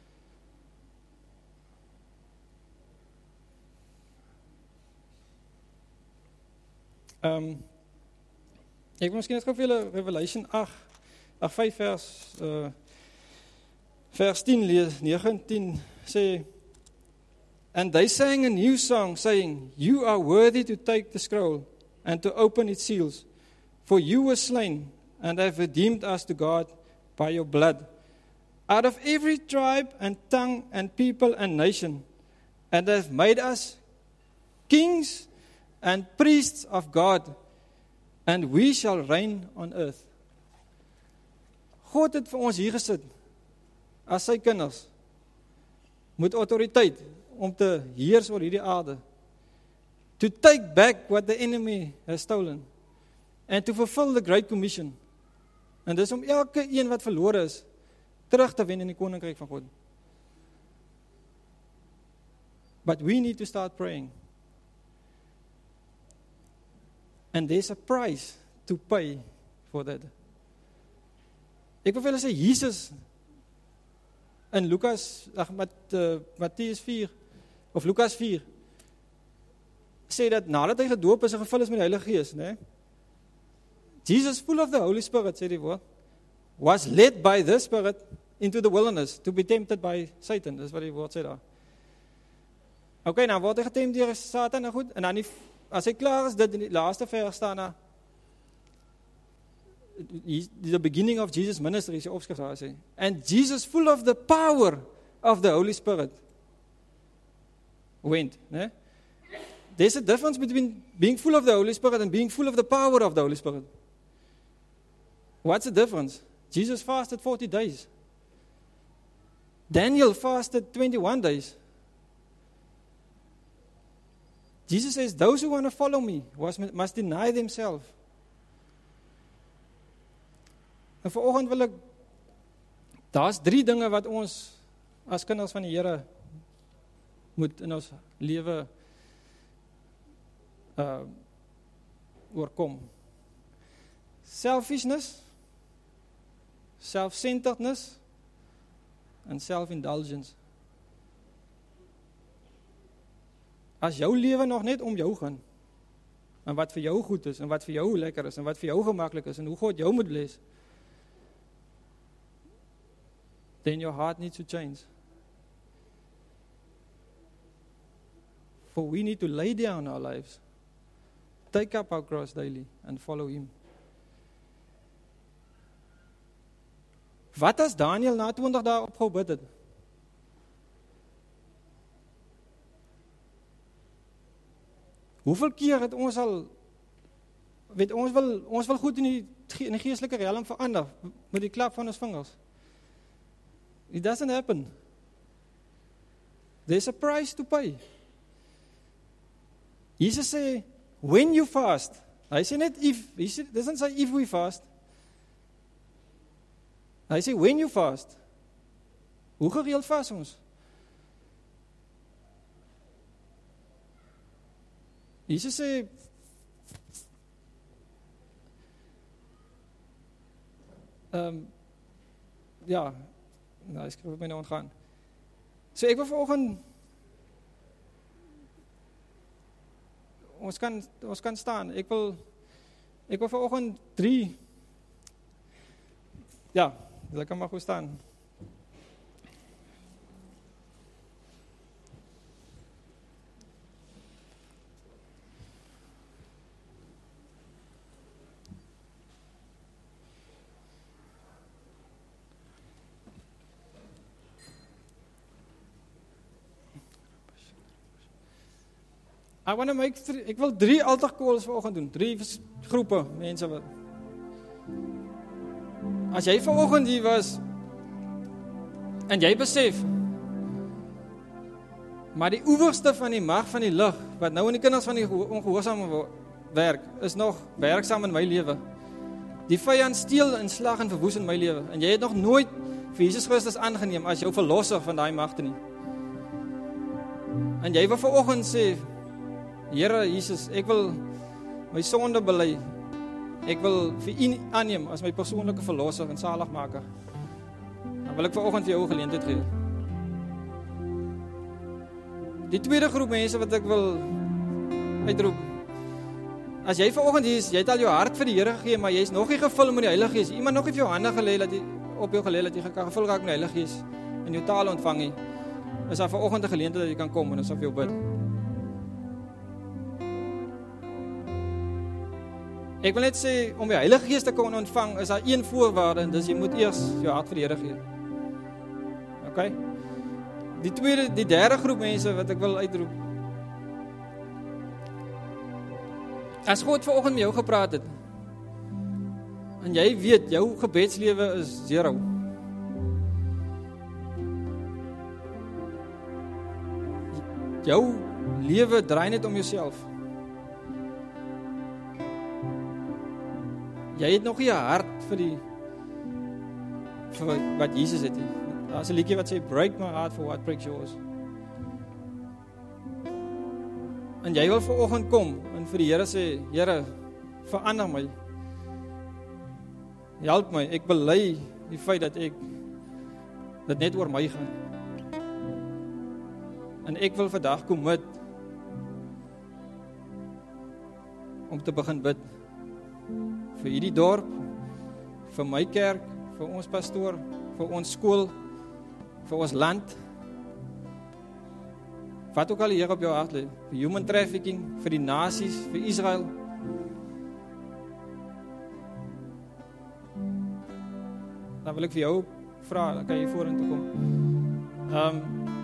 Um, ek wil miskien net gou vir julle Revelation agt, ag vyf vers uh, vers tien lees, nege en tien sê, and they sang a new song saying, you are worthy to take the scroll and to open its seals, for you were slain and have redeemed us to God by your blood out of every tribe and tongue and people and nation, and have made us kings and priests of God, and we shall reign on earth. God het vir ons hier gesit, as sy kinders, met autoriteit, om te heers oor hierdie aarde, to take back what the enemy has stolen, and to fulfill the Great Commission. En dis om elke een wat verlore is, terug te wen in die koninkryk van God. But we need to start praying. And there's a price to pay for that. Ek wil vir julle sê, Jesus in Lukas, ag met uh, Matteus vier of Lukas vier sê dat nadat hy gedoop is en gevul is met die Heilige Gees, né? Jesus, full of the Holy Spirit, sê die woord, was led by the Spirit into the wilderness to be tempted by Satan. Dis wat die woord sê daar. Okay, nou word hy getemd deur Satan, en goed, en dan die as hy klaar is, dit in die laaste vers staan daar, the beginning of Jesus' ministry, is die opskrif daar sê. And Jesus, full of the power of the Holy Spirit, went. Ne? There's a difference between being full of the Holy Spirit and being full of the power of the Holy Spirit. What's the difference? Jesus fasted forty days. Daniel fasted twenty-one days. Jesus says, those who want to follow me must deny themselves. En vanoggend wil ek, daar's drie dinge wat ons as kinders van die Here moet in ons lewe uh, oorkom. Selfishness, self-centeredness en self-indulgence. As jou lewe nog net om jou gaan, en wat vir jou goed is, en wat vir jou lekker is, en wat vir jou gemaklik is, en hoe God jou moet bless, then your heart needs to change. For we need to lay down our lives, take up our cross daily, and follow Him. Wat as Daniel na twintig dae opgehou bid het? Hoeveel keer het ons al, weet ons wil, ons wil goed in die, in die geestelike realm verander, met die klap van ons vingers. It doesn't happen. There's a price to pay. Jesus sê, when you fast, hy sê net if, hy sê, doesn't say if we fast. Hy sê, when you fast, hoe gereeld vas ons? Jesus sê, um, ja, nou, ek skryf op my nou ontgaan. So ek wil vanoggend, ons kan, ons kan staan, ek wil, ek wil vanoggend drie, ja, ek kan maar goed staan. I want to make three, ek wil drie altar calls vanoggend doen, drie groepe mense wat. As jy vanoggend hier was en jy besef, maar die oewerste van die mag van die lig wat nou in die kinders van die ongehoorsame werk, is nog werksaam in my lewe. Die vyand steel en slag en verwoes in my lewe en jy het nog nooit vir Jesus Christus aangeneem as jou verlosser van daai magte nie. En jy wil vanoggend sê, Here Jesus, ek wil my sonde bely. Ek wil vir U aanneem as my persoonlike verlosser en saligmaker. Dan wil ek vanoggend vir jou 'n geleentheid gee. Die tweede groep mense wat ek wil uitroep. As jy vanoggend hier is, jy het al jou hart vir die Here gegee, maar jy is nog nie gevul met die Heilige Gees. Iemand nog nie vir jou hande gelê dat jy op jou gelê dat jy kan gevul raak met die Heilige Gees en jou taal ontvang nie. Is daar vanoggend 'n geleentheid dat jy kan kom en ons sal vir jou bid. Ek wil net sê, om die Heilige Gees te kon ontvang, is daar een voorwaarde, en dis jy moet eers jou hart vir die Here gee. Okay? Die tweede, die derde groep mense wat ek wil uitroep. As God vanoggend met jou gepraat het, en jy weet, jou gebedslewe is zero. Jou lewe draai net om jouself. Jy het nog nie 'n hart vir die vir wat Jesus het nie. Daar's 'n liedjie wat sê break my heart for what breaks yours. En jy wil vanoggend kom en vir die Here sê, Here, verander my. Help my, ek bely die feit dat ek dit net oor my gaan. En ek wil vandag commit om te begin bid. Vir hierdie dorp, vir my kerk, vir ons pastoor, vir ons skool, vir ons land. wat ook al die Here op jou hart lê, vir human trafficking, vir die nasies, vir Israel. Dan wil ek vir jou vra, dan kan jy vorentoe kom. Um,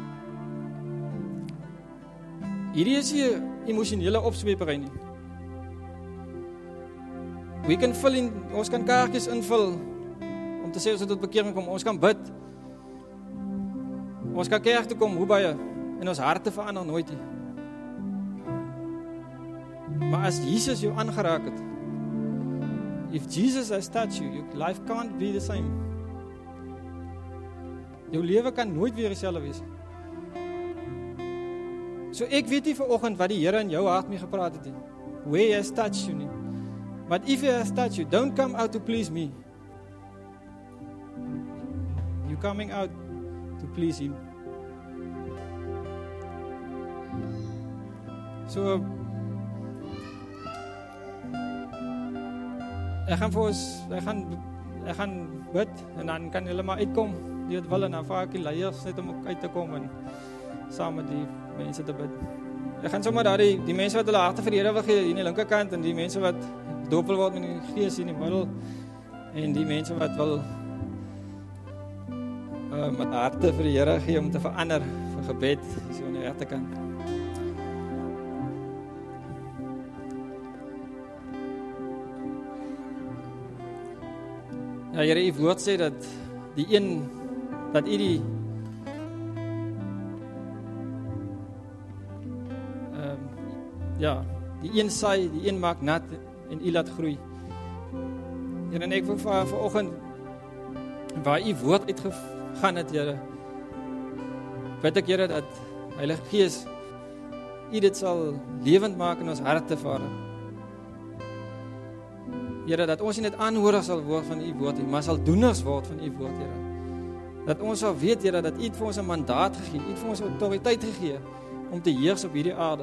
hierdie is nie 'n emosionele opsweepery nie. We kan vul in, ons kan kaartjies invul om te sê ons het tot bekering kom, ons kan bid. Ons kan kerk toe kom, hoe baie, en ons harte verander nooit nie. Maar as Jesus jou aangeraak het, if Jesus has touched you, your life can't be the same. Jou lewe kan nooit weer dieselfde wees. So ek weet nie vanoggend wat die Here in jou hart mee gepraat het nie. Where he has touched you nie. But if he has touched you, don't come out to please me. You're coming out to please him. So ek gaan vir ons, ek gaan, ek gaan bid, en dan kan julle maar uitkom, die het wil, en dan vraag ek die leiers net om uit te kom, en saam met die mense te bid. Ek gaan sommer daar die, die mense wat hulle harte vir die Here wil gee, hier in die linkerkant, en die mense wat doopel word met die Gees hier in die middel, en die mense wat wil uh, met harte vir die Here gee om te verander, vir gebed, so aan die regterkant. Ja, Here, u woord sê dat die een, dat u die um, ja, die een saai, die een maak nat en u laat groei. Here, en ek wil vir vanoggend waar u woord uitgegaan het, Here, bid ek, Here, dat Heilige Gees u dit sal lewend maak in ons harte, Vader. Here, dat ons nie net aanhoorders sal word van u woord, maar sal doeners word van u woord, Here. Dat ons sal weet, Here, dat u het vir ons 'n mandaat gegee, u het vir ons autoriteit gegee om te heers op hierdie aarde.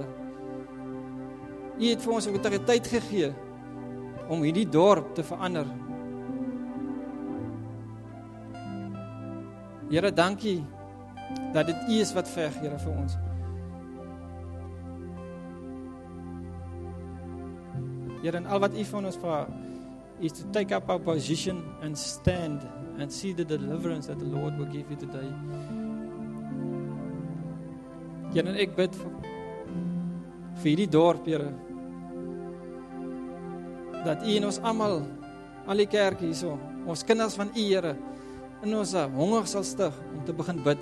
U het vir ons autoriteit gegee om hierdie dorp te verander. Here, dankie dat dit u is wat veg, Here, vir ons. Here, en al wat u van ons vra, is to take up our position and stand and see the deliverance that the Lord will give you today. Here, en ek bid vir, vir hierdie dorp, Here, dat u en ons almal, al die kerk hierso, ons kinders van u, Here, in ons honger sal stig om te begin bid.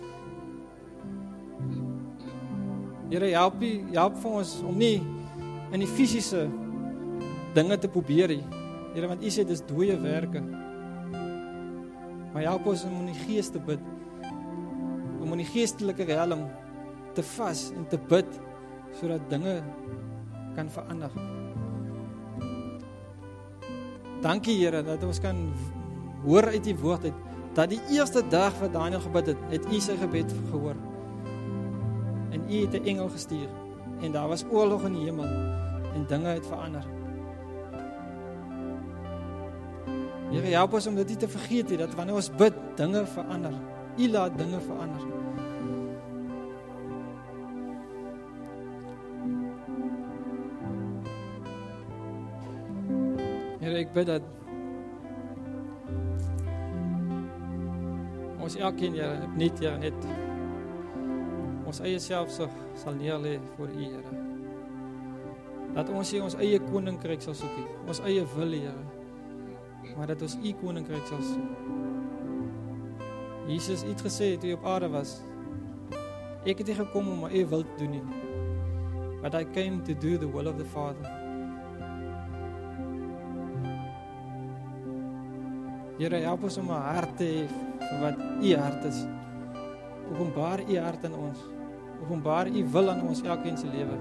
Here, help u, help vir ons om nie in die fisiese dinge te probeer nie. Here, want u sê dis dooie werke. Maar help ons om in die gees te bid, om in die geestelike realm te vas en te bid, sodat dinge kan verander. Dankie, Here, dat ons kan hoor uit die woord uit, dat die eerste dag wat Daniel gebid het, het u sy gebed gehoor. En u het 'n engel gestuur, en daar was oorlog in die hemel, en dinge het verander. Here, help ons om dit nie te vergeet, dat wanneer ons bid, dinge verander. U laat dinge verander. Here, ek bid dat ons elkeen, Here, opnuut, Here, net ons eie selfsug sal neerlê voor u, Here. Dat ons nie ons eie koninkryk sal soek, ons eie wil, Here, maar dat ons u koninkryk sal soek. Jesus het gesê toe hy op aarde was, ek het nie gekom om my eie wil te doen nie, but I came to do the will of the Father. Here, help ons om 'n hart te hê vir wat u hart is. Openbaar u hart in ons. Openbaar u wil aan ons elkeen se lewe.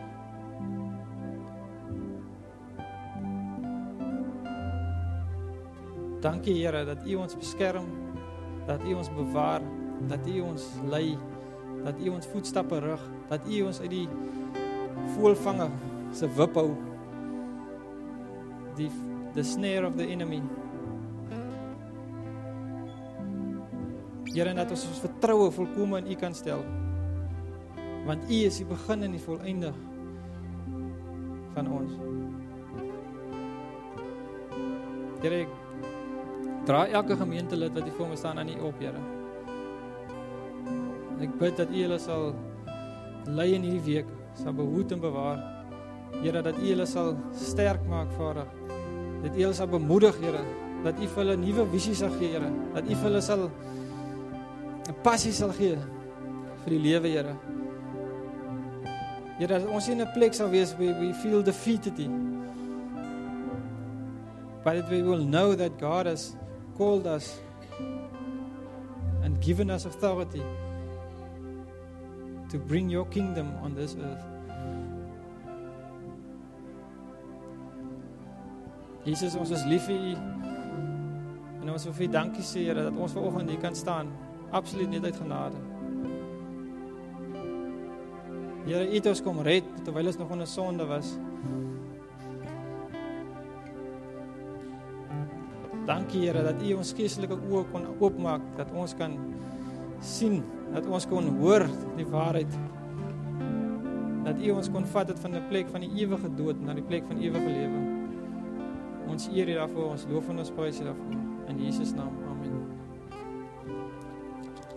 Dankie, Here, dat u ons beskerm, dat u ons bewaar, dat u ons lei, dat u ons voetstappe rig, dat u ons uit die voëlvanger se wip hou, die the snare of the enemy. Here, dat ons ons vertroue volkome in u kan stel, Want U is die begin en die volëinde van ons. Here, ek dra elke gemeentelid wat hier voor my staan aan U op, Here. Ek bid dat U hulle sal lei in hierdie week, sal behoed en bewaar. Here, dat U hulle sal sterk maak, Vader. Dat U hulle sal bemoedig, Here. Dat U vir hulle nuwe visie sal gee, Here. Dat U vir hulle sal 'n passie sal gee vir die lewe, Here. Here, dat ons in 'n plek sal wees where we feel defeated. But that we will know that God has called us and given us authority to bring your kingdom on this earth. Jesus, ons is lief vir U en ons wil vir U dankie sê, Here, dat ons vanoggend hier kan staan, absoluut net uit genade. Here, U het ons kom red terwyl ons nog onder sonde was. Dankie, Here, dat U ons geestelike oë kon oopmaak, dat ons kan sien, dat ons kon hoor die waarheid, dat U ons kon vat het van die plek van die ewige dood na die plek van ewige lewe. Ons eer U daarvoor, ons loof en ons prys U daarvoor. In Jesus naam.